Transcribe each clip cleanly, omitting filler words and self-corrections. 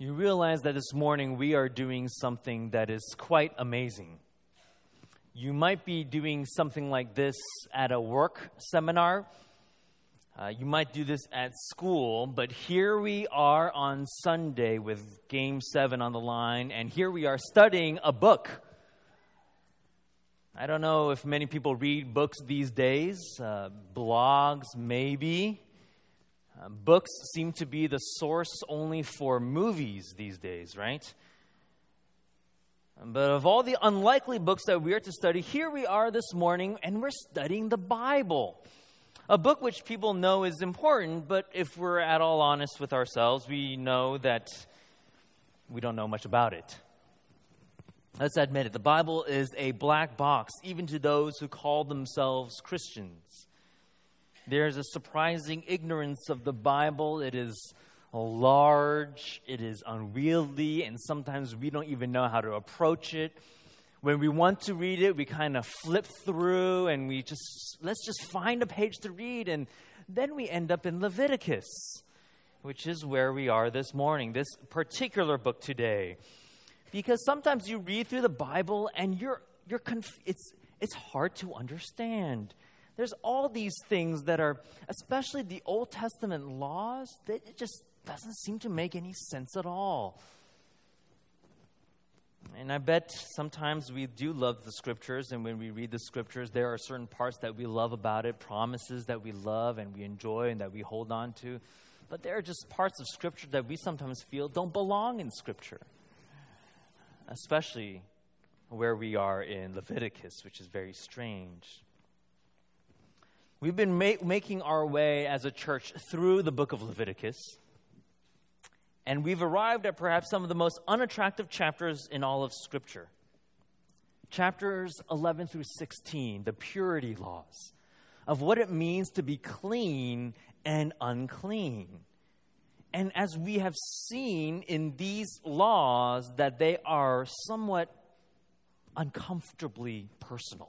You realize that this morning we are doing something that is quite amazing. You might be doing something like this at a work seminar. You might do this at school, but here we are on Sunday with Game 7 on the line, and here we are studying a book. I don't know if many people read books these days, blogs maybe. Books seem to be the source only for movies these days, right? But of all the unlikely books that we are to study, here we are this morning, and we're studying the Bible. A book which people know is important, but if we're at all honest with ourselves, we know that we don't know much about it. Let's admit it, the Bible is a black box, even to those who call themselves Christians. There's a surprising ignorance of the Bible. It is large, it is unwieldy, and sometimes we don't even know how to approach it. When we want to read it, we kind of flip through and let's just find a page to read, and then we end up in Leviticus, which is where we are this morning, this particular book today. Because sometimes you read through the Bible and it's hard to understand. There's all these things that are, especially the Old Testament laws, that it just doesn't seem to make any sense at all. And I bet sometimes we do love the Scriptures, and when we read the Scriptures, there are certain parts that we love about it, promises that we love and we enjoy and that we hold on to. But there are just parts of Scripture that we sometimes feel don't belong in Scripture, especially where we are in Leviticus, which is very strange. We've been making our way as a church through the book of Leviticus, and we've arrived at perhaps some of the most unattractive chapters in all of Scripture. Chapters 11 through 16, the purity laws of what it means to be clean and unclean. And as we have seen in these laws, that they are somewhat uncomfortably personal.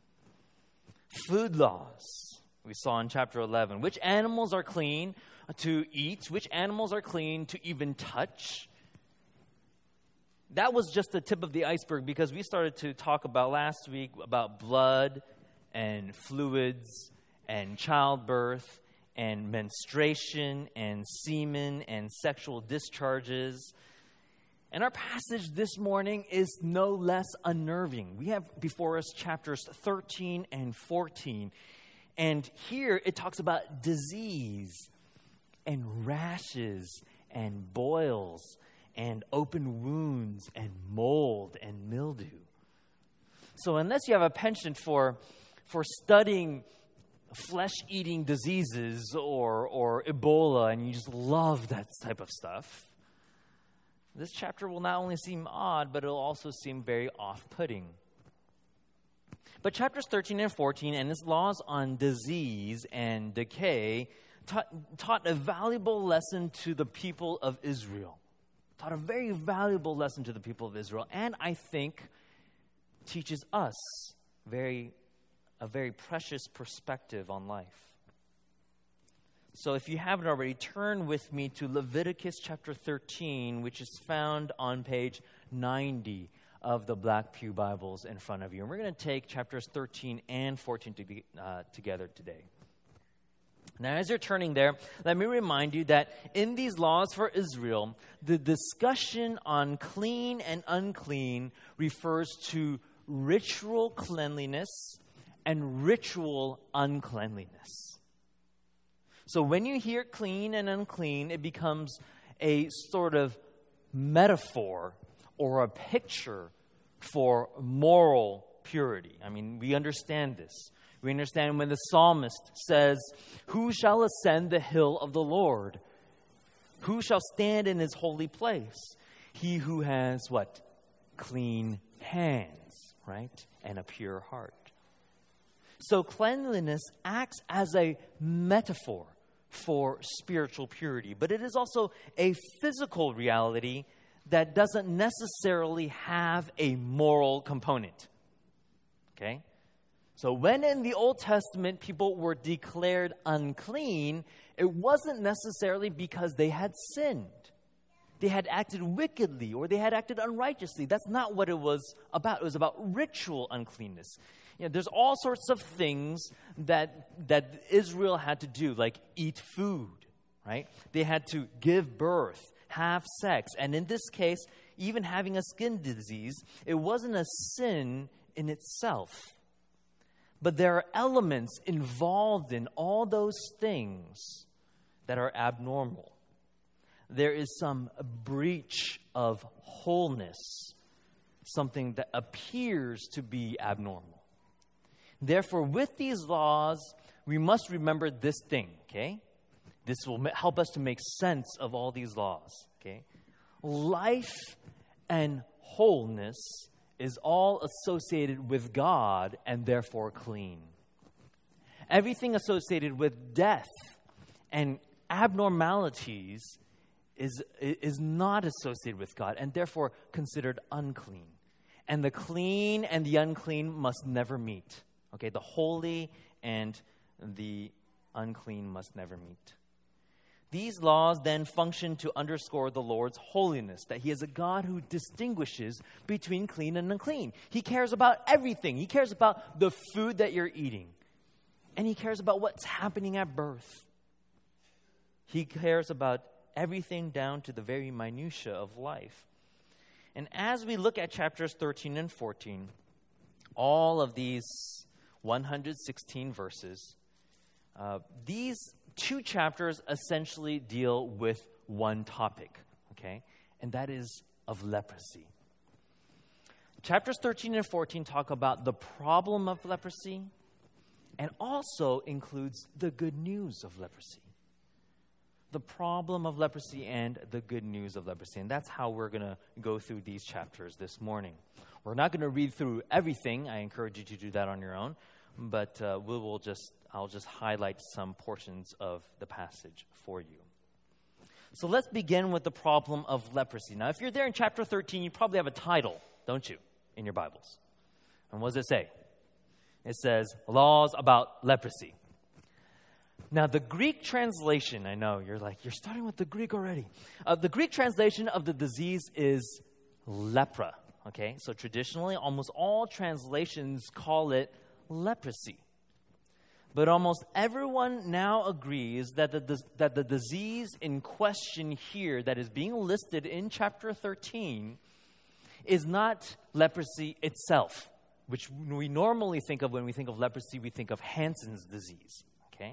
Food laws, we saw in chapter 11. Which animals are clean to eat? Which animals are clean to even touch? That was just the tip of the iceberg, because we started to talk about last week about blood and fluids and childbirth and menstruation and semen and sexual discharges. And our passage this morning is no less unnerving. We have before us chapters 13 and 14. And here it talks about disease and rashes and boils and open wounds and mold and mildew. So unless you have a penchant for studying flesh-eating diseases or Ebola, and you just love that type of stuff, this chapter will not only seem odd, but it'll also seem very off-putting. But chapters 13 and 14 and its laws on disease and decay taught a valuable lesson to the people of Israel. Taught a very valuable lesson to the people of Israel, and I think teaches us a very precious perspective on life. So if you haven't already, turn with me to Leviticus chapter 13, which is found on page 90 of the Black Pew Bibles in front of you. And we're going to take chapters 13 and 14 together today. Now, as you're turning there, let me remind you that in these laws for Israel, the discussion on clean and unclean refers to ritual cleanliness and ritual uncleanliness. So when you hear clean and unclean, it becomes a sort of metaphor or a picture for moral purity. I mean, we understand this. We understand when the psalmist says, "Who shall ascend the hill of the Lord? Who shall stand in his holy place? He who has" what? Clean hands, right? And a pure heart. So cleanliness acts as a metaphor for spiritual purity, but it is also a physical reality that doesn't necessarily have a moral component. Okay? So when in the Old Testament people were declared unclean, it wasn't necessarily because they had sinned. they had acted wickedly or they had acted unrighteously. That's not what it was about. It was about ritual uncleanness. There's all sorts of things that Israel had to do, like eat food, right? They had to give birth, have sex. And in this case, even having a skin disease, it wasn't a sin in itself. But there are elements involved in all those things that are abnormal. There is some breach of wholeness, something that appears to be abnormal. Therefore, with these laws, we must remember this thing, okay? This will help us to make sense of all these laws, okay? Life and wholeness is all associated with God and therefore clean. Everything associated with death and abnormalities is not associated with God and therefore considered unclean. And the clean and the unclean must never meet. Okay, the holy and the unclean must never meet. These laws then function to underscore the Lord's holiness, that He is a God who distinguishes between clean and unclean. He cares about everything. He cares about the food that you're eating. And He cares about what's happening at birth. He cares about everything down to the very minutia of life. And as we look at chapters 13 and 14, all of these 116 verses, these two chapters essentially deal with one topic, okay? And that is of leprosy. Chapters 13 and 14 talk about the problem of leprosy and also includes the good news of leprosy. The problem of leprosy and the good news of leprosy. And that's how we're going to go through these chapters this morning. We're not going to read through everything. I encourage you to do that on your own. But I'll just highlight some portions of the passage for you. So let's begin with the problem of leprosy. Now, if you're there in chapter 13, you probably have a title, don't you, in your Bibles? And what does it say? It says, Laws about Leprosy. Now, the Greek translation, I know, you're starting with the Greek already. The Greek translation of the disease is lepra, okay? So traditionally, almost all translations call it leprosy. But almost everyone now agrees that the disease in question here that is being listed in chapter 13 is not leprosy itself, which we normally think of when we think of leprosy, we think of Hansen's disease, okay?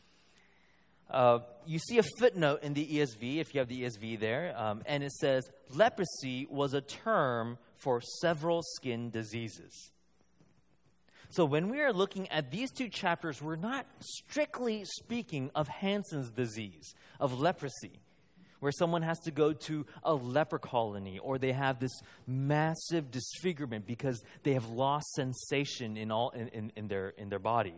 You see a footnote in the ESV, if you have the ESV there, and it says, leprosy was a term for several skin diseases. So when we are looking at these two chapters, we're not strictly speaking of Hansen's disease, of leprosy, where someone has to go to a leper colony or they have this massive disfigurement because they have lost sensation in their body.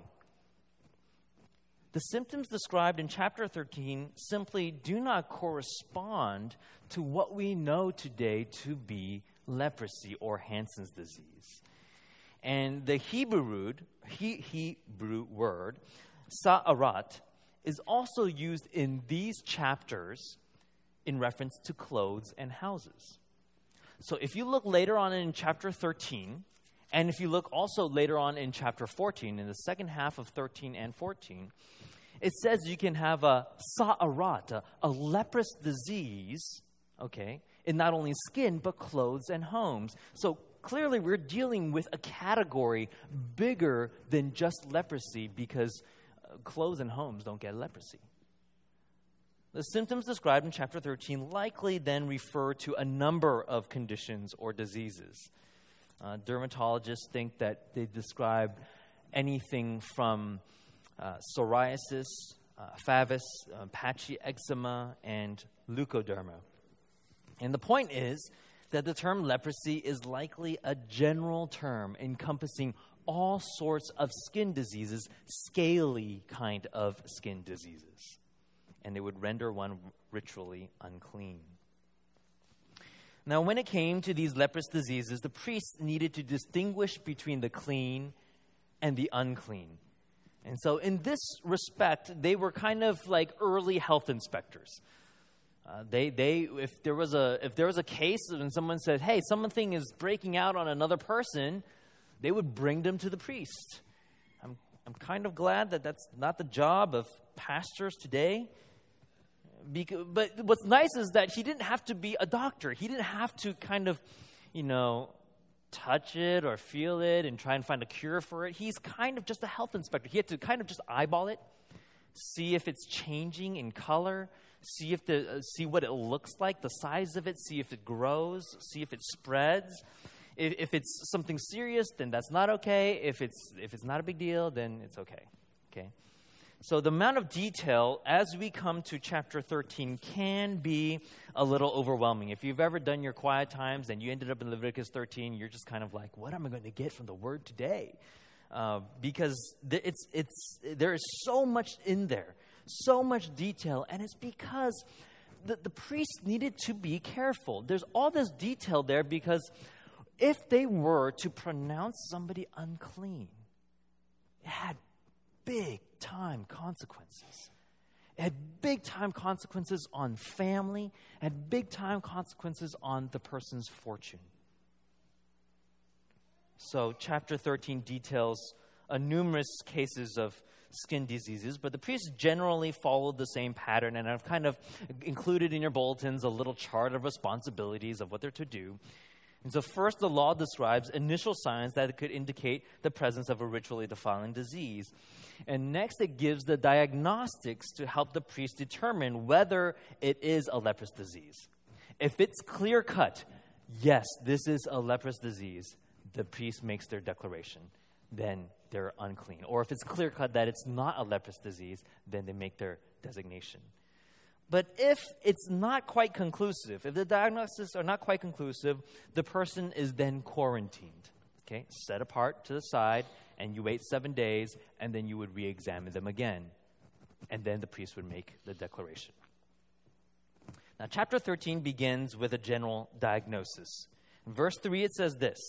The symptoms described in chapter 13 simply do not correspond to what we know today to be leprosy or Hansen's disease. And the Hebrew word, sa'arat, is also used in these chapters in reference to clothes and houses. So if you look later on in chapter 13, and if you look also later on in chapter 14, in the second half of 13 and 14, it says you can have a sa'arat, a leprous disease, okay, in not only skin, but clothes and homes. So clearly we're dealing with a category bigger than just leprosy because clothes and homes don't get leprosy. The symptoms described in chapter 13 likely then refer to a number of conditions or diseases. Dermatologists think that they describe anything from psoriasis, favus, patchy eczema, and leukoderma. And the point is that the term leprosy is likely a general term encompassing all sorts of skin diseases, scaly kind of skin diseases. And it would render one ritually unclean. Now, when it came to these leprous diseases, the priests needed to distinguish between the clean and the unclean. And so in this respect, they were kind of like early health inspectors. If there was a case and someone said, hey, something is breaking out on another person, they would bring them to the priest. I'm kind of glad that that's not the job of pastors today. But what's nice is that he didn't have to be a doctor. He didn't have to kind of, touch it or feel it and try and find a cure for it. He's kind of just a health inspector. He had to kind of just eyeball it, see if it's changing in color, see what it looks like, the size of it, see if it grows, see if it spreads. If it's something serious, then that's not okay. If it's not a big deal, then it's okay. Okay. So the amount of detail as we come to chapter 13 can be a little overwhelming. If you've ever done your quiet times and you ended up in Leviticus 13, you're just kind of like, what am I going to get from the word today? Because there is so much in there, so much detail, and it's because the priests needed to be careful. There's all this detail there because if they were to pronounce somebody unclean, it had big-time consequences. It had big-time consequences on family. It had big-time consequences on the person's fortune. So chapter 13 details numerous cases of skin diseases, but the priests generally followed the same pattern, and I've kind of included in your bulletins a little chart of responsibilities of what they're to do. And so first, the law describes initial signs that could indicate the presence of a ritually defiling disease. And next, it gives the diagnostics to help the priest determine whether it is a leprous disease. If it's clear-cut, yes, this is a leprous disease, the priest makes their declaration. Then they're unclean. Or if it's clear-cut that it's not a leprous disease, then they make their designation. But if it's not quite conclusive, if the diagnostics are not quite conclusive, the person is then quarantined, okay, set apart to the side, and you wait 7 days, and then you would re-examine them again. And then the priest would make the declaration. Now, chapter 13 begins with a general diagnosis. In verse 3, it says this: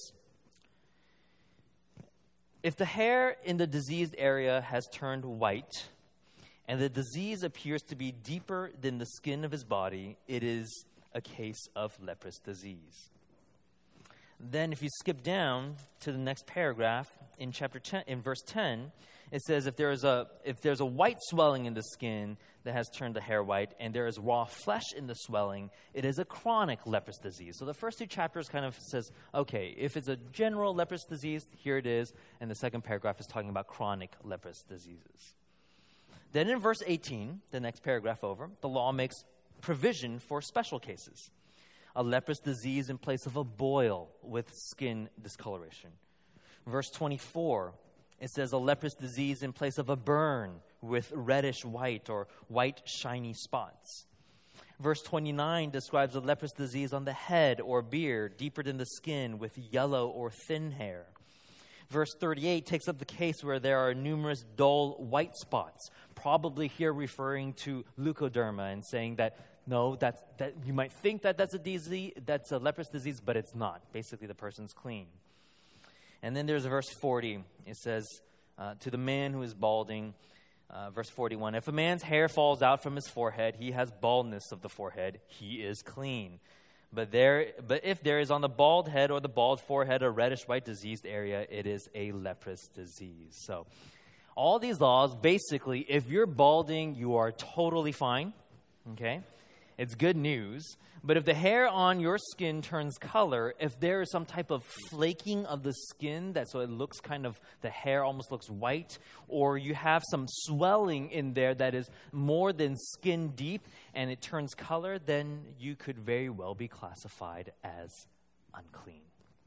if the hair in the diseased area has turned white, and the disease appears to be deeper than the skin of his body, it is a case of leprous disease. Then if you skip down to the next paragraph in chapter 10, in verse 10, it says if there's a white swelling in the skin that has turned the hair white, and there is raw flesh in the swelling, it is a chronic leprous disease. So the first two chapters kind of says, okay, if it's a general leprous disease, here it is, and the second paragraph is talking about chronic leprous diseases. Then in verse 18, the next paragraph over, the law makes provision for special cases. A leprous disease in place of a boil with skin discoloration. Verse 24, it says a leprous disease in place of a burn with reddish white or white shiny spots. Verse 29 describes a leprous disease on the head or beard, deeper than the skin, with yellow or thin hair. Verse 38 takes up the case where there are numerous dull white spots, probably here referring to leukoderma and saying that, no, that you might think that that's a disease, that's a leprous disease, but it's not. Basically, the person's clean. And then there's verse 40. It says, to the man who is balding, verse 41, if a man's hair falls out from his forehead, he has baldness of the forehead, he is clean. But if there is on the bald head or the bald forehead a reddish-white diseased area, it is a leprous disease. So all these laws, basically, if you're balding, you are totally fine, okay? It's good news. But if the hair on your skin turns color, if there is some type of flaking of the skin, so it looks kind of, the hair almost looks white, or you have some swelling in there that is more than skin deep and it turns color, then you could very well be classified as unclean.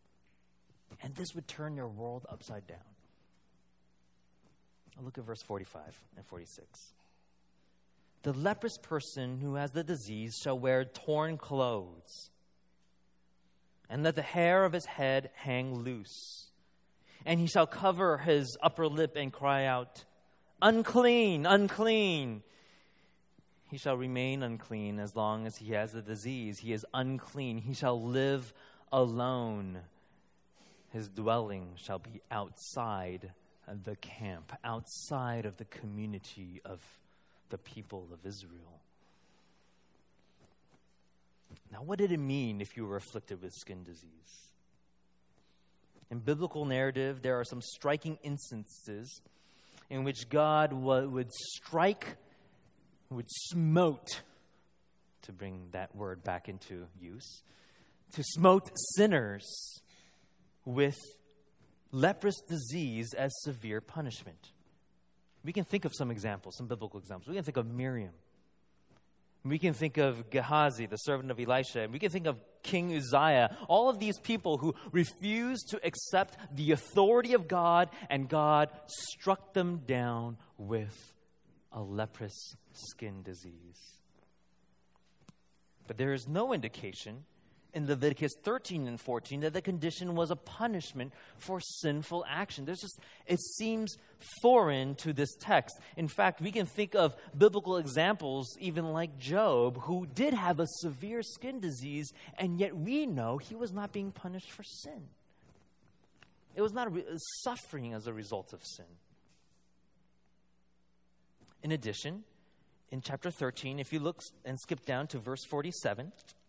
And this would turn your world upside down. Look at verse 45 and 46. The leprous person who has the disease shall wear torn clothes, and let the hair of his head hang loose. And he shall cover his upper lip and cry out, unclean, unclean. He shall remain unclean as long as he has the disease. He is unclean. He shall live alone. His dwelling shall be outside the camp, outside of the community of the people of Israel. Now, what did it mean if you were afflicted with skin disease? In biblical narrative, there are some striking instances in which God would strike, would smote, to bring that word back into use, to smote sinners with leprous disease as severe punishment. We can think of some examples, some biblical examples. We can think of Miriam. We can think of Gehazi, the servant of Elisha. And we can think of King Uzziah. All of these people who refused to accept the authority of God, and God struck them down with a leprous skin disease. But there is no indication in Leviticus 13 and 14 that the condition was a punishment for sinful action. It seems foreign to this text. In fact, we can think of biblical examples, even like Job, who did have a severe skin disease, and yet we know he was not being punished for sin. It was not suffering as a result of sin. In addition, in chapter 13, if you look and skip down to verse 47,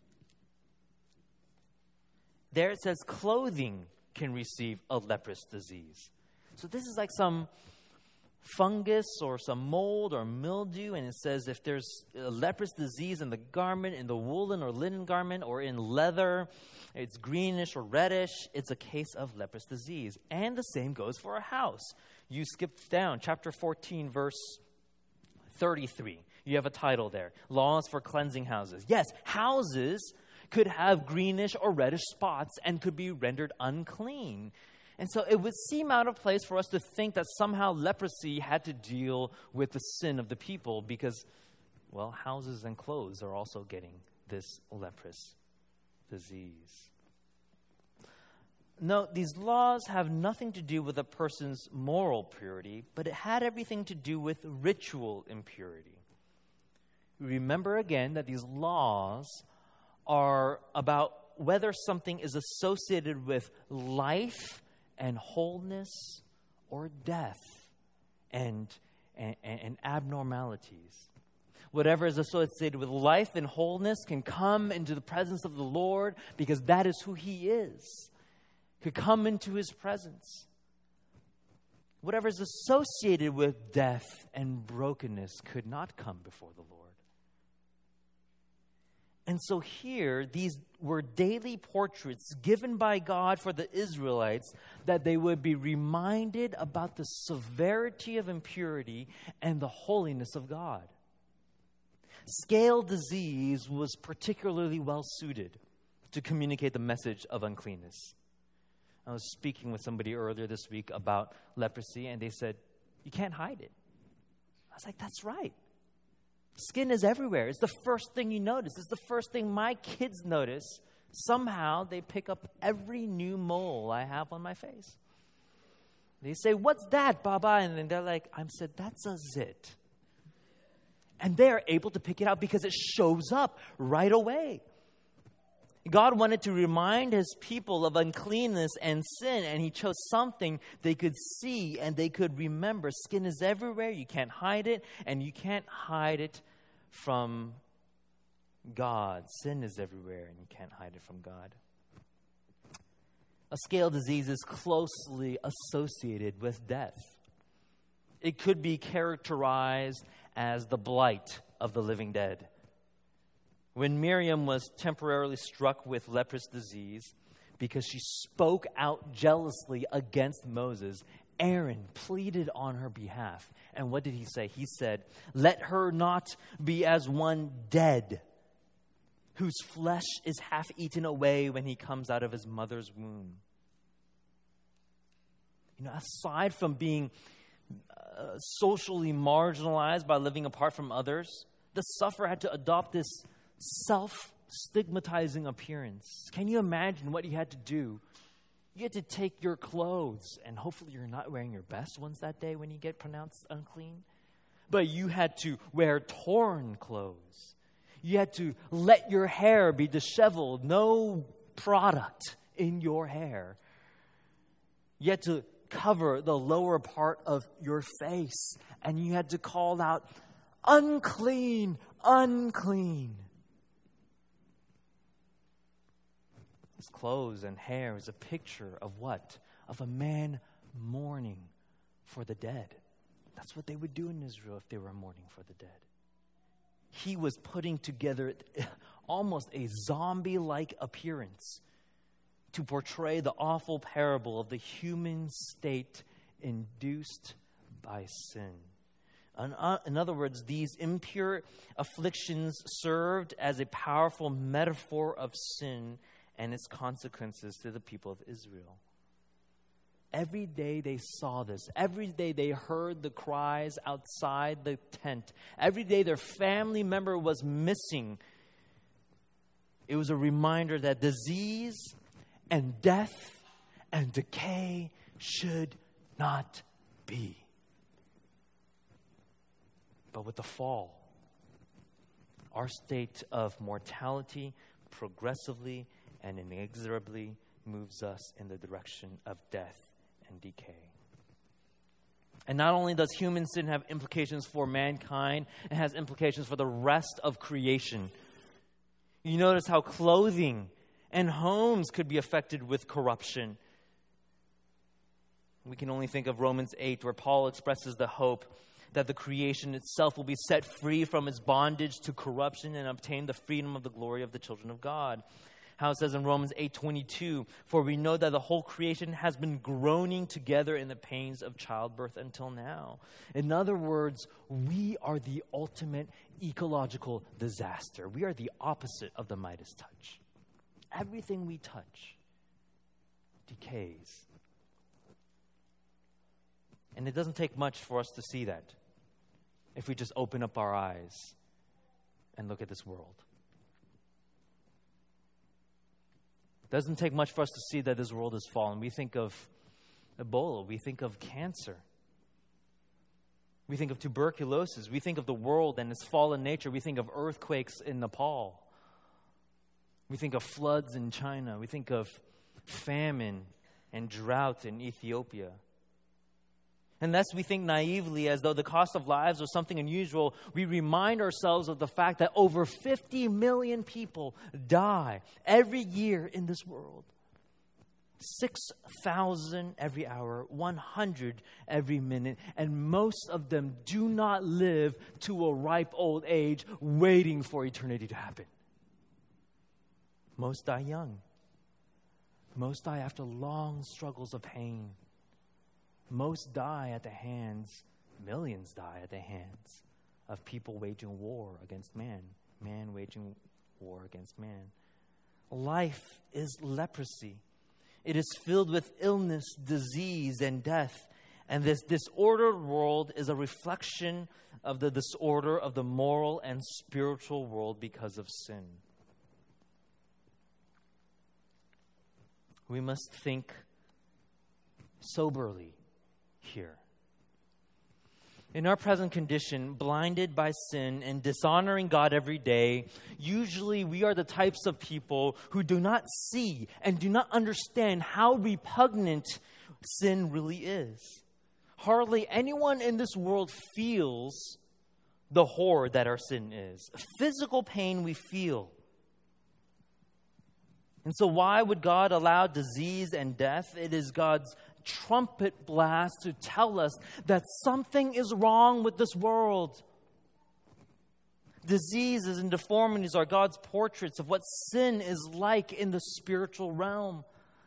there it says clothing can receive a leprous disease. So this is like some fungus or some mold or mildew, and it says if there's a leprous disease in the garment, in the woolen or linen garment, or in leather, it's greenish or reddish, it's a case of leprous disease. And the same goes for a house. You skip down, chapter 14, verse 33. You have a title there, Laws for Cleansing Houses. Yes, houses could have greenish or reddish spots and could be rendered unclean. And so it would seem out of place for us to think that somehow leprosy had to deal with the sin of the people because, well, houses and clothes are also getting this leprous disease. No, these laws have nothing to do with a person's moral purity, but it had everything to do with ritual impurity. Remember again that these laws are about whether something is associated with life and wholeness or death and abnormalities. Whatever is associated with life and wholeness can come into the presence of the Lord because that is who He is. Could come into His presence. Whatever is associated with death and brokenness could not come before the Lord. And so here, these were daily portraits given by God for the Israelites that they would be reminded about the severity of impurity and the holiness of God. Scale disease was particularly well suited to communicate the message of uncleanness. I was speaking with somebody earlier this week about leprosy, and they said, you can't hide it. I was like, that's right. Skin is everywhere. It's the first thing you notice. It's the first thing my kids notice. Somehow they pick up every new mole I have on my face. They say, what's that, Baba? And then they're like, I said, that's a zit. And they're able to pick it out because it shows up right away. God wanted to remind His people of uncleanness and sin, and He chose something they could see and they could remember. Skin is everywhere. You can't hide it, and you can't hide it from God. Sin is everywhere, and you can't hide it from God. A scale disease is closely associated with death. It could be characterized as the blight of the living dead. When Miriam was temporarily struck with leprous disease because she spoke out jealously against Moses, Aaron pleaded on her behalf. And what did he say? He said, let her not be as one dead, whose flesh is half eaten away when he comes out of his mother's womb. You know, aside from being socially marginalized by living apart from others, the sufferer had to adopt this self-stigmatizing appearance. Can you imagine what you had to do? You had to take your clothes, and hopefully you're not wearing your best ones that day when you get pronounced unclean. But you had to wear torn clothes. You had to let your hair be disheveled, no product in your hair. You had to cover the lower part of your face, and you had to call out, unclean, unclean. his clothes and hair is a picture of what? Of a man mourning for the dead. That's what they would do in Israel if they were mourning for the dead. He was putting together almost a zombie-like appearance to portray the awful parable of the human state induced by sin. In other words, these impure afflictions served as a powerful metaphor of sin and its consequences to the people of Israel. Every day they saw this. Every day they heard the cries outside the tent. Every day their family member was missing. It was a reminder that disease and death and decay should not be. But with the fall, our state of mortality progressively and inexorably moves us in the direction of death and decay. And not only does human sin have implications for mankind, it has implications for the rest of creation. You notice how clothing and homes could be affected with corruption. We can only think of Romans 8, where Paul expresses the hope that the creation itself will be set free from its bondage to corruption and obtain the freedom of the glory of the children of God. How it says in Romans 8:22, for we know that the whole creation has been groaning together in the pains of childbirth until now. In other words, we are the ultimate ecological disaster. We are the opposite of the Midas touch. Everything we touch decays. And it doesn't take much for us to see that if we just open up our eyes and look at this world. It doesn't take much for us to see that this world has fallen. We think of Ebola. We think of cancer. We think of tuberculosis. We think of the world and its fallen nature. We think of earthquakes in Nepal. We think of floods in China. We think of famine and drought in Ethiopia. Unless we think naively as though the cost of lives was something unusual, we remind ourselves of the fact that over 50 million people die every year in this world. 6,000 every hour, 100 every minute, and most of them do not live to a ripe old age waiting for eternity to happen. Most die young. Most die after long struggles of pain. Most die at the hands, millions die at the hands of people waging war against man, man waging war against man. Life is leprosy. It is filled with illness, disease, and death. And this disordered world is a reflection of the disorder of the moral and spiritual world because of sin. We must think soberly here. In our present condition, blinded by sin and dishonoring God every day, usually we are the types of people who do not see and do not understand how repugnant sin really is. Hardly anyone in this world feels the horror that our sin is. Physical pain we feel. And so why would God allow disease and death? It is God's trumpet blast to tell us that something is wrong with this world. Diseases and deformities are God's portraits of what sin is like in the spiritual realm.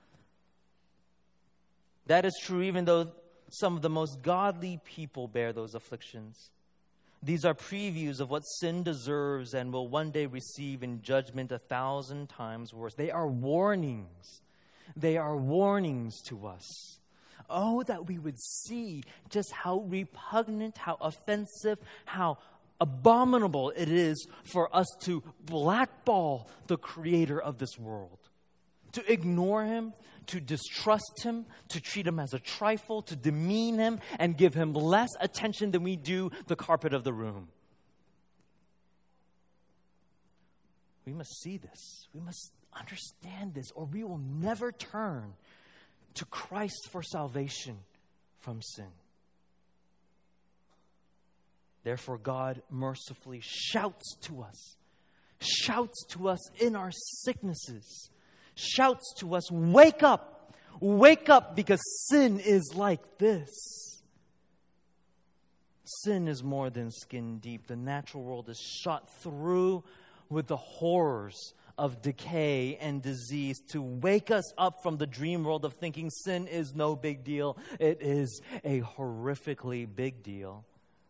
That is true even though some of the most godly people bear those afflictions. These are previews of what sin deserves and will one day receive in judgment 1,000 times worse. They are warnings. They are warnings to us. Oh, that we would see just how repugnant, how offensive, how abominable it is for us to blackball the creator of this world. To ignore him, to distrust him, to treat him as a trifle, to demean him, and give him less attention than we do the carpet of the room. We must see this. We must understand this, or we will never turn to Christ for salvation from sin. Therefore, God mercifully shouts to us in our sicknesses, shouts to us, wake up, because sin is like this. Sin is more than skin deep. The natural world is shot through with the horrors of decay and disease to wake us up from the dream world of thinking sin is no big deal. It is a horrifically big deal.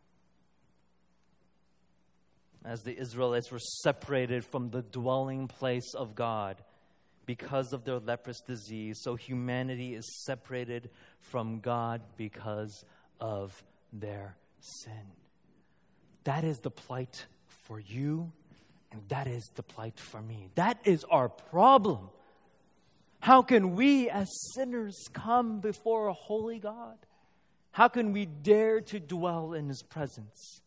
As the Israelites were separated from the dwelling place of God because of their leprous disease, so humanity is separated from God because of their sin. That is the plight for you, and that is the plight for me. That is our problem. How can we as sinners come before a holy God? How can we dare to dwell in His presence?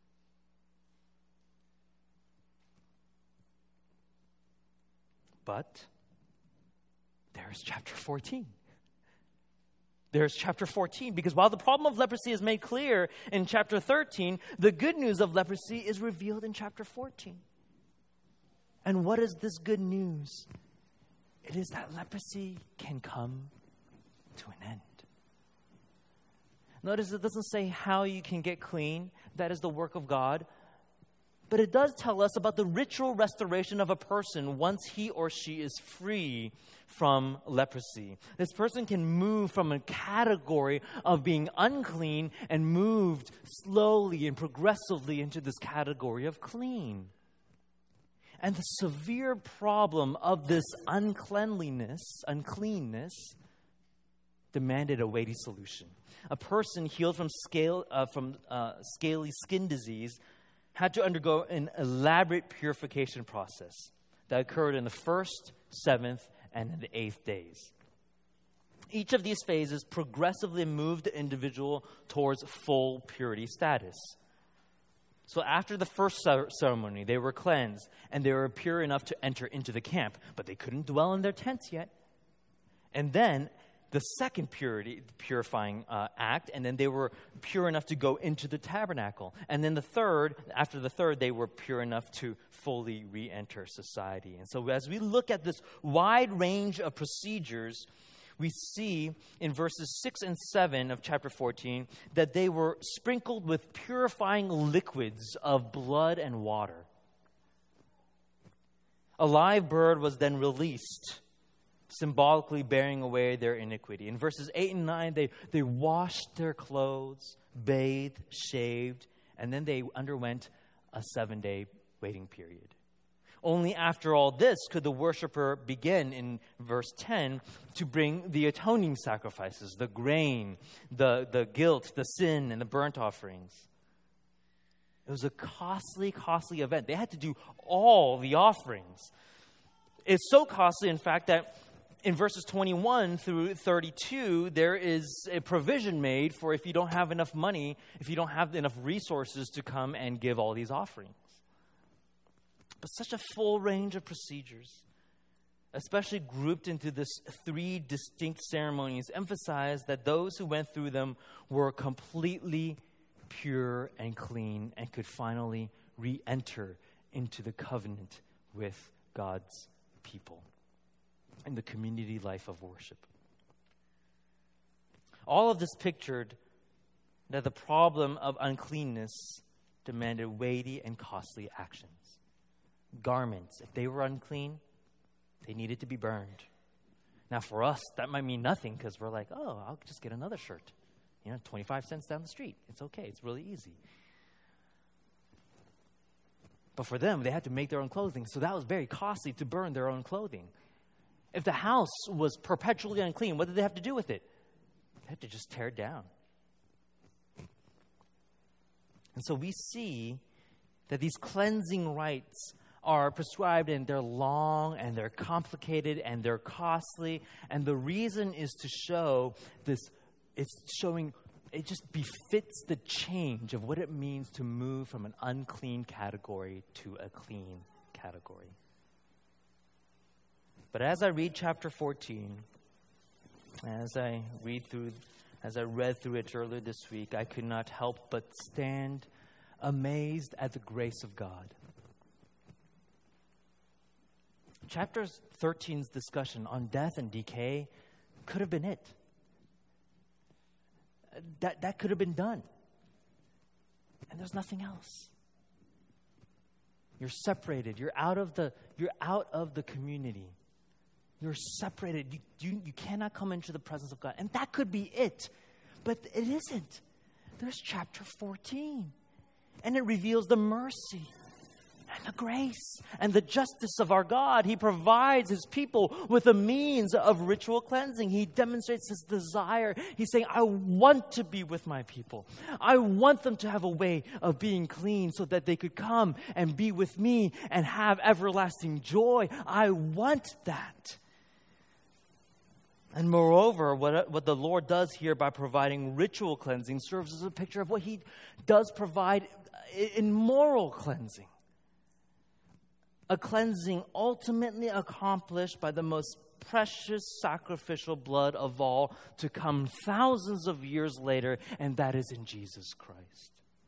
But there's chapter 14. There's chapter 14, because while the problem of leprosy is made clear in chapter 13, the good news of leprosy is revealed in chapter 14. And what is this good news? It is that leprosy can come to an end. Notice it doesn't say how you can get clean. That is the work of God. But it does tell us about the ritual restoration of a person once he or she is free from leprosy. This person can move from a category of being unclean and moved slowly and progressively into this category of clean. And the severe problem of this uncleanness, demanded a weighty solution. A person healed from scaly skin disease had to undergo an elaborate purification process that occurred in the 1st, 7th, and in the 8th days. Each of these phases progressively moved the individual towards full purity status. So after the first ceremony, they were cleansed, and they were pure enough to enter into the camp, but they couldn't dwell in their tents yet. And then the second purifying act, and then they were pure enough to go into the tabernacle. And then after the third, they were pure enough to fully re-enter society. And so as we look at this wide range of procedures, we see in verses 6 and 7 of chapter 14 that they were sprinkled with purifying liquids of blood and water. A live bird was then released, symbolically bearing away their iniquity. In verses 8 and 9, they washed their clothes, bathed, shaved, and then they underwent a 7-day waiting period. Only after all this could the worshiper begin, in verse 10, to bring the atoning sacrifices, the grain, the guilt, the sin, and the burnt offerings. It was a costly event. They had to do all the offerings. It's so costly, in fact, that in verses 21 through 32, there is a provision made for if you don't have enough money, if you don't have enough resources to come and give all these offerings. But such a full range of procedures, especially grouped into this 3 distinct ceremonies, emphasize that those who went through them were completely pure and clean and could finally re-enter into the covenant with God's people in the community life of worship. All of this pictured that the problem of uncleanness demanded weighty and costly actions. Garments, if they were unclean, they needed to be burned. Now for us, that might mean nothing because we're like, oh, I'll just get another shirt. 25 cents down the street. It's okay. It's really easy. But for them, they had to make their own clothing, so that was very costly to burn their own clothing. If the house was perpetually unclean, what did they have to do with it? They had to just tear it down. And so we see that these cleansing rites are prescribed, and they're long, and they're complicated, and they're costly. And the reason is to show this, it's showing, it just befits the change of what it means to move from an unclean category to a clean category. But as I read chapter 14, as I read As I read through it earlier this week, I could not help but stand amazed at the grace of God. chapter 13's discussion on death and decay could have been it. That could have been done. And there's nothing else. You're separated. You're out of the community. You're separated. You cannot come into the presence of God. And that could be it. But it isn't. There's chapter 14. And it reveals the mercy and the grace and the justice of our God. He provides His people with a means of ritual cleansing. He demonstrates His desire. He's saying, I want to be with my people. I want them to have a way of being clean so that they could come and be with me and have everlasting joy. I want that. And moreover, what the Lord does here by providing ritual cleansing serves as a picture of what He does provide in moral cleansing. A cleansing ultimately accomplished by the most precious sacrificial blood of all to come thousands of years later, and that is in Jesus Christ.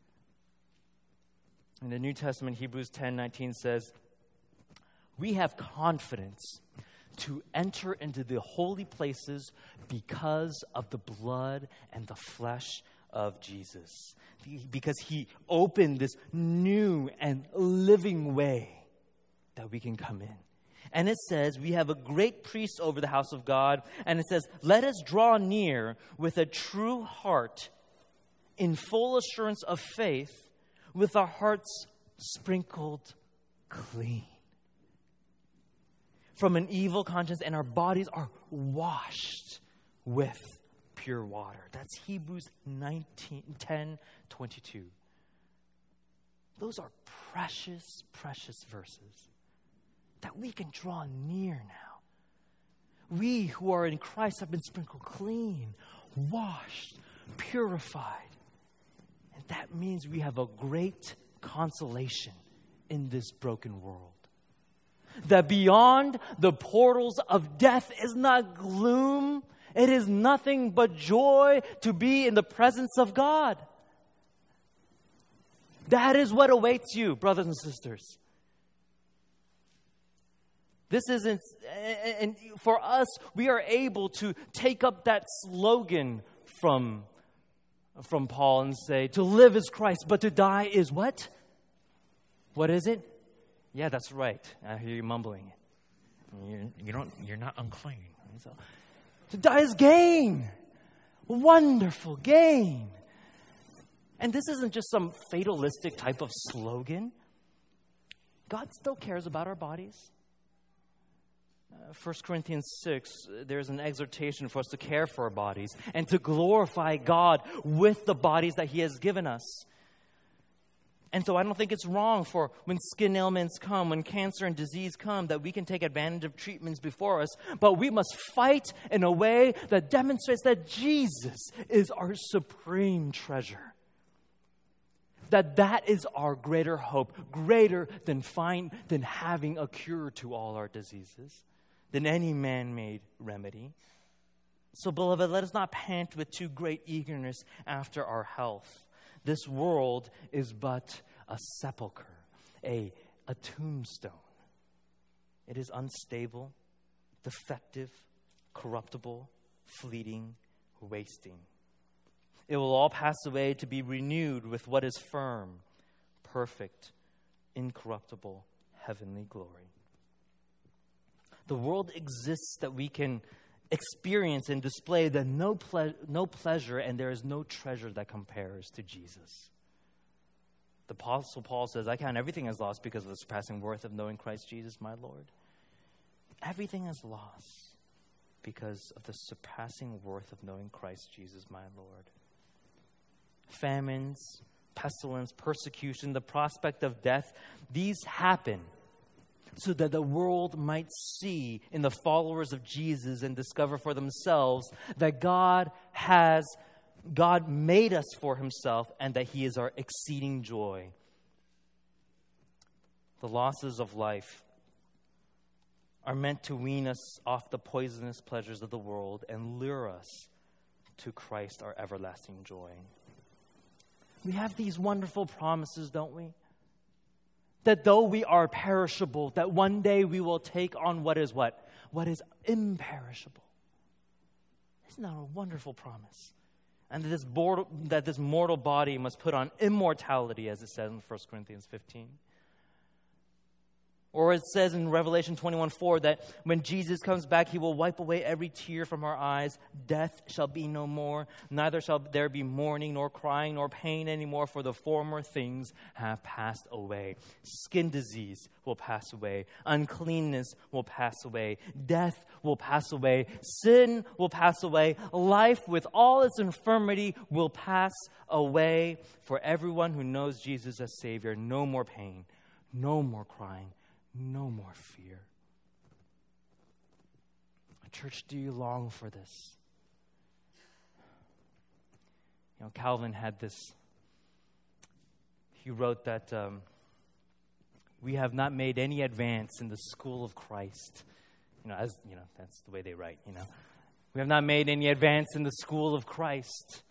In the New Testament, Hebrews 10:19 says, we have confidence to enter into the holy places because of the blood and the flesh of Jesus. Because He opened this new and living way that we can come in. And it says, we have a great priest over the house of God. And it says, let us draw near with a true heart in full assurance of faith, with our hearts sprinkled clean from an evil conscience, and our bodies are washed with pure water. That's Hebrews 10:22. Those are precious, precious verses that we can draw near now. We who are in Christ have been sprinkled clean, washed, purified. And that means we have a great consolation in this broken world. That beyond the portals of death is not gloom. It is nothing but joy to be in the presence of God. That is what awaits you, brothers and sisters. This isn't, and for us, we are able to take up that slogan from Paul and say, to live is Christ, but to die is what? What is it? Yeah, that's right. I hear you mumbling it. You're not unclean. So, to die is gain. Wonderful gain. And this isn't just some fatalistic type of slogan. God still cares about our bodies. 1 Corinthians 6, there's an exhortation for us to care for our bodies and to glorify God with the bodies that He has given us. And so I don't think it's wrong for when skin ailments come, when cancer and disease come, that we can take advantage of treatments before us. But we must fight in a way that demonstrates that Jesus is our supreme treasure. That is our greater hope, greater than having a cure to all our diseases, than any man-made remedy. So, beloved, let us not pant with too great eagerness after our health. This world is but a sepulcher, a tombstone. It is unstable, defective, corruptible, fleeting, wasting. It will all pass away to be renewed with what is firm, perfect, incorruptible, heavenly glory. The world exists that we can experience and display that no pleasure and there is no treasure that compares to Jesus. The Apostle Paul says, I count everything as lost because of the surpassing worth of knowing Christ Jesus my Lord. Everything is lost because of the surpassing worth of knowing Christ Jesus my Lord. Famines, pestilence, persecution, the prospect of death, these happen so that the world might see in the followers of Jesus and discover for themselves that God made us for Himself and that He is our exceeding joy. The losses of life are meant to wean us off the poisonous pleasures of the world and lure us to Christ, our everlasting joy. We have these wonderful promises, don't we? That though we are perishable, that one day we will take on what is what? What is imperishable. Isn't that a wonderful promise? And that this mortal body must put on immortality, as it says in 1 Corinthians 15. Or it says in Revelation 21:4 that when Jesus comes back, he will wipe away every tear from our eyes. Death shall be no more. Neither shall there be mourning, nor crying, nor pain anymore, for the former things have passed away. Skin disease will pass away. Uncleanness will pass away. Death will pass away. Sin will pass away. Life with all its infirmity will pass away. For everyone who knows Jesus as Savior, no more pain, no more crying, no more fear. Church, do you long for this? You know, Calvin had this. He wrote that we have not made any advance in the school of Christ. As that's the way they write. We have not made any advance in the school of Christ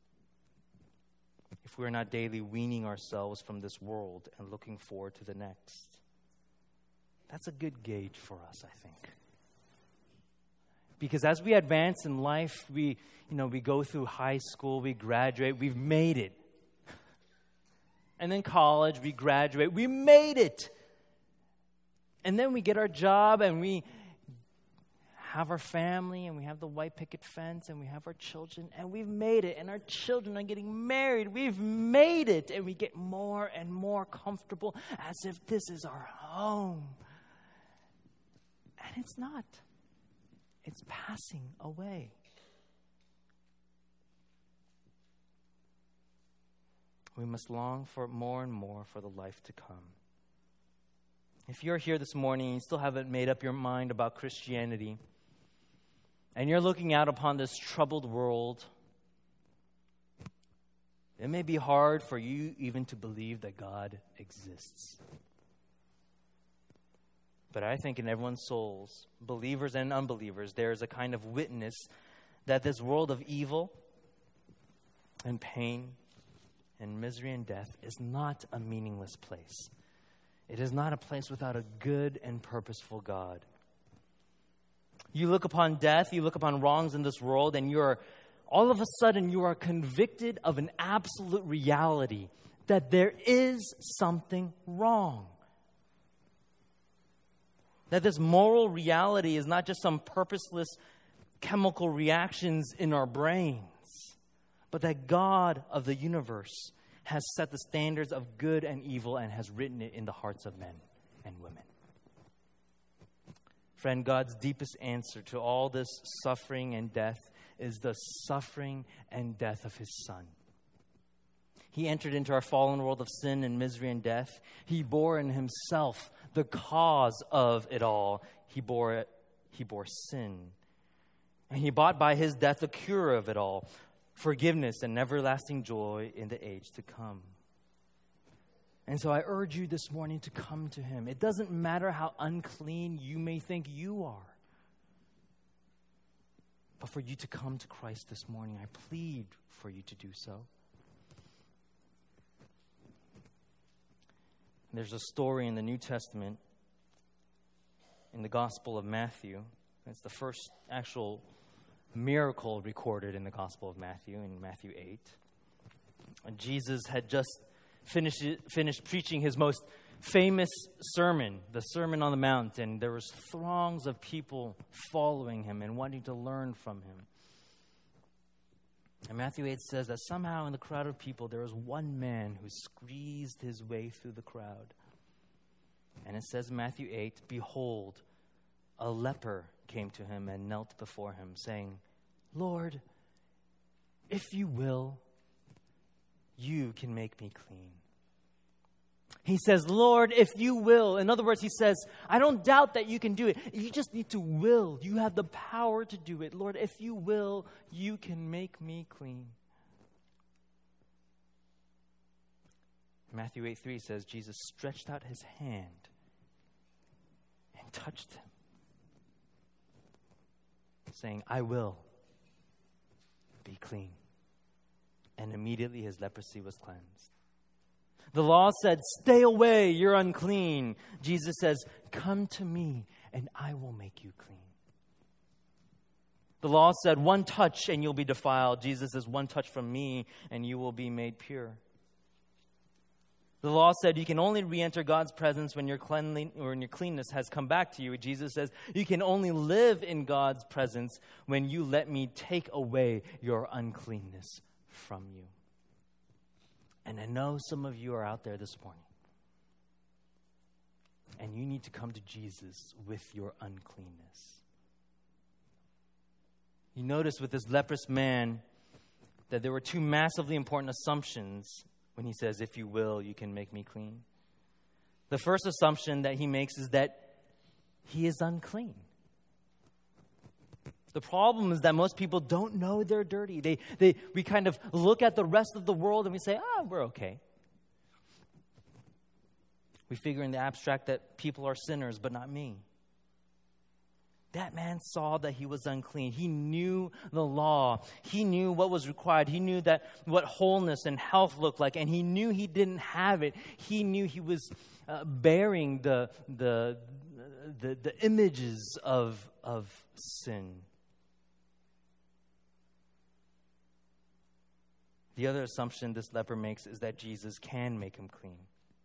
if we are not daily weaning ourselves from this world and looking forward to the next. That's a good gauge for us, I think. Because as we advance in life, we go through high school, we graduate, we've made it. And then college, we graduate, we made it. And then we get our job and we have our family and we have the white picket fence and we have our children and we've made it. And our children are getting married. We've made it. And we get more and more comfortable as if this is our home. And it's not. It's passing away. We must long for more and more for the life to come. If you're here this morning and you still haven't made up your mind about Christianity, and you're looking out upon this troubled world, it may be hard for you even to believe that God exists. But I think in everyone's souls, believers and unbelievers, there is a kind of witness that this world of evil and pain and misery and death is not a meaningless place. It is not a place without a good and purposeful God. You look upon death, you look upon wrongs in this world, and all of a sudden you are convicted of an absolute reality that there is something wrong. That this moral reality is not just some purposeless chemical reactions in our brains, but that God of the universe has set the standards of good and evil and has written it in the hearts of men and women. Friend, God's deepest answer to all this suffering and death is the suffering and death of His Son. He entered into our fallen world of sin and misery and death. He bore in Himself the cause of it all. He bore sin. And He bought by His death the cure of it all, forgiveness and everlasting joy in the age to come. And so I urge you this morning to come to Him. It doesn't matter how unclean you may think you are, but for you to come to Christ this morning, I plead for you to do so. There's a story in the New Testament, in the Gospel of Matthew. It's the first actual miracle recorded in the Gospel of Matthew, in Matthew 8. And Jesus had just finished preaching His most famous sermon, the Sermon on the Mount, and there was throngs of people following Him and wanting to learn from Him. And Matthew 8 says that somehow in the crowd of people there was one man who squeezed his way through the crowd. And it says in Matthew 8, "Behold, a leper came to Him and knelt before Him, saying, 'Lord, if you will, you can make me clean.'" He says, "Lord, if you will." In other words, He says, I don't doubt that you can do it. You just need to will. You have the power to do it. Lord, if you will, you can make me clean. Matthew 8:3 says, Jesus stretched out His hand and touched him, saying, "I will be clean." And immediately his leprosy was cleansed. The law said, stay away, you're unclean. Jesus says, come to me and I will make you clean. The law said, one touch and you'll be defiled. Jesus says, one touch from me and you will be made pure. The law said you can only re-enter God's presence when your cleanness has come back to you. Jesus says you can only live in God's presence when you let me take away your uncleanness from you. And I know some of you are out there this morning, and you need to come to Jesus with your uncleanness. You notice with this leprous man that there were two massively important assumptions when he says, if you will, you can make me clean. The first assumption that he makes is that he is unclean. The problem is that most people don't know they're dirty. We kind of look at the rest of the world and we say, we're okay. We figure in the abstract that people are sinners, but not me. That man saw that he was unclean. He knew the law. He knew what was required. He knew that what wholeness and health looked like, and he knew he didn't have it. He knew he was bearing the images of sin. The other assumption this leper makes is that Jesus can make him clean.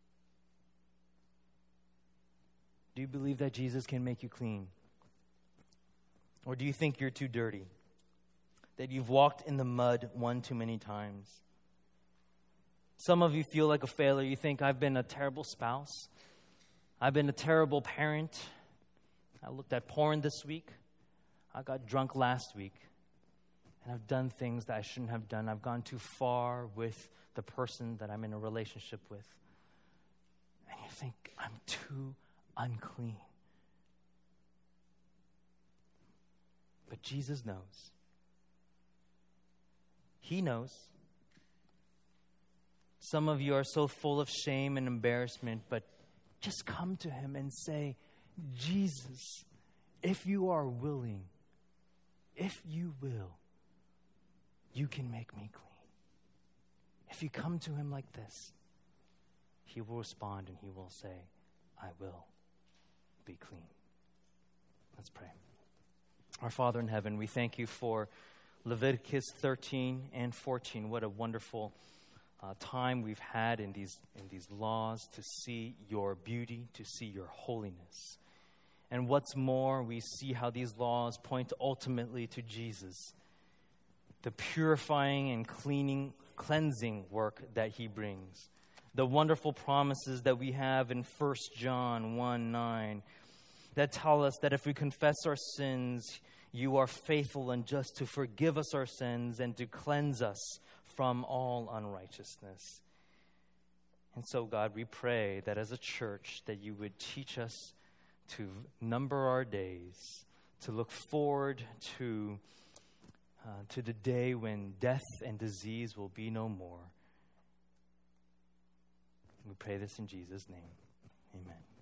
Do you believe that Jesus can make you clean? Or do you think you're too dirty? That you've walked in the mud one too many times? Some of you feel like a failure. You think, I've been a terrible spouse. I've been a terrible parent. I looked at porn this week. I got drunk last week. And I've done things that I shouldn't have done. I've gone too far with the person that I'm in a relationship with. And you think, I'm too unclean. But Jesus knows. He knows. Some of you are so full of shame and embarrassment, but just come to him and say, Jesus, if you are willing, if you will, you can make me clean. If you come to him like this, he will respond and he will say, I will be clean. Let's pray. Our Father in heaven, we thank you for Leviticus 13 and 14. What a wonderful time we've had in these laws to see your beauty, to see your holiness. And what's more, we see how these laws point ultimately to Jesus, the purifying and cleansing work that he brings. The wonderful promises that we have in 1 John 1:9 that tell us that if we confess our sins, you are faithful and just to forgive us our sins and to cleanse us from all unrighteousness. And so, God, we pray that as a church that you would teach us to number our days, to look forward to the day when death and disease will be no more. We pray this in Jesus' name. Amen.